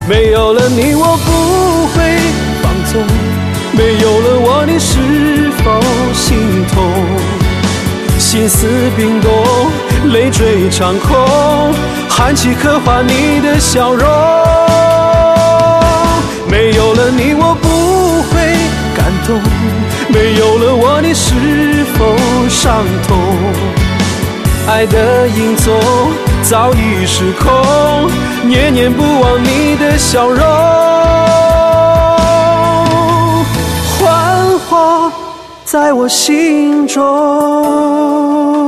没有了你我不会放纵，没有了我你是否心痛？心思冰冻，泪坠长空，寒气刻画你的笑容。没有了你我不会感动，没有了我你是否伤痛？爱的影踪早已失控，念念不忘你的笑容。幻化在我心中。